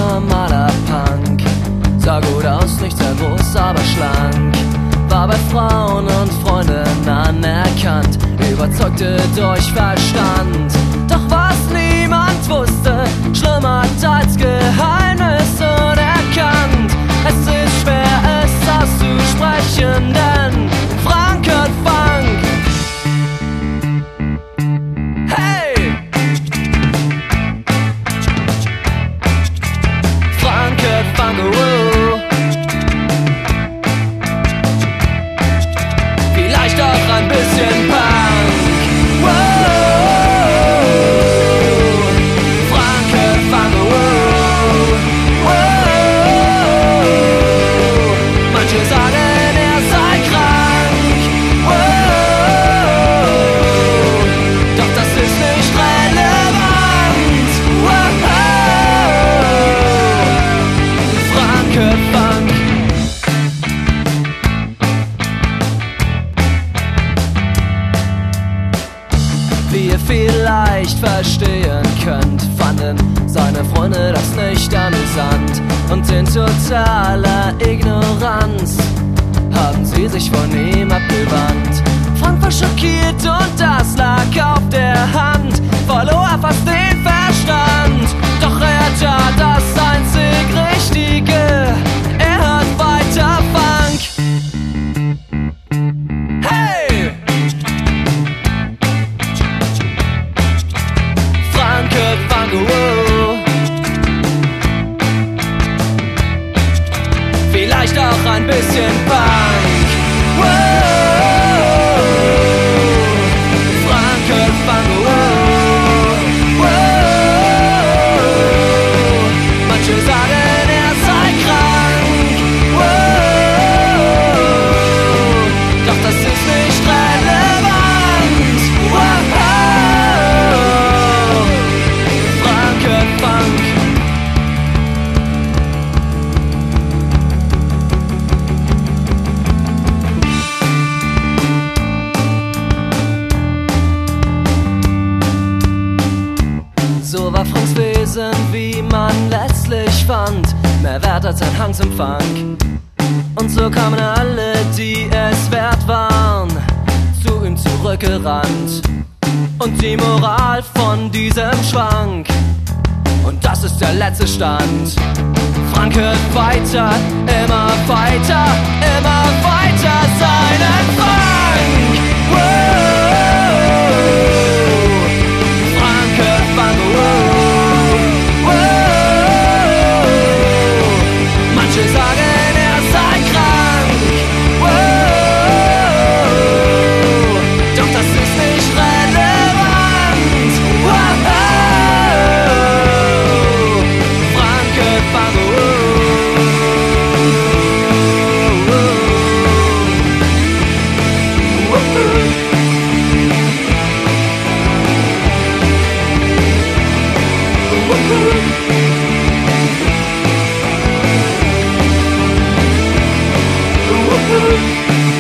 normaler Punk. Sah gut aus, nicht sehr groß, aber schlank. War bei Frauen und Freunden anerkannt, überzeugte durch Verstand. Doch was niemand wusste, schlummert als Geheimnis unerkannt. Es ist schwer, es auszusprechen, denn Frankert Funk. Hey! Frankert Funk, oh. Vielleicht auch ein bisschen Punk. Wow. Frankert Funk, wow. Wow. Manche sagen, er sei krank. Wow. Doch das ist nicht relevant. Wow. Frankert Funk. Wie ihr vielleicht verstehen könnt, fanden seine Freunde das nicht amüsant. Und in totaler Ignoranz haben sie sich von ihm abgewandt. Frank war schockiert und das lag auf der Hand, verlor er fast den Verstand. Doch er tat das einzig Richtige, er hört weiter Funk. Hey! Frankert Funk, oh. Vielleicht auch ein bisschen Punk. Wow. Frankert Funk, oh. Wow. Manche sagen, er sei krank. Wow. Doch das ist nicht relevant. Wow. Frankert Funk. So war Franks Wesen, wie man letztlich fand, mehr wert als ein Hang zum Funk. Und so kamen alle, die es wert waren, zu ihm zurückgerannt. Und die Moral von diesem Schwank, und das ist der letzte Stand: Frank hört weiter, immer weiter, immer weiter seinen Funk. Wow. Frank hört Funk, wow. Wow. Manche sagen, er sei krank. Wow. Doch das ist nicht relevant. Wow. Frankert Funk, wow.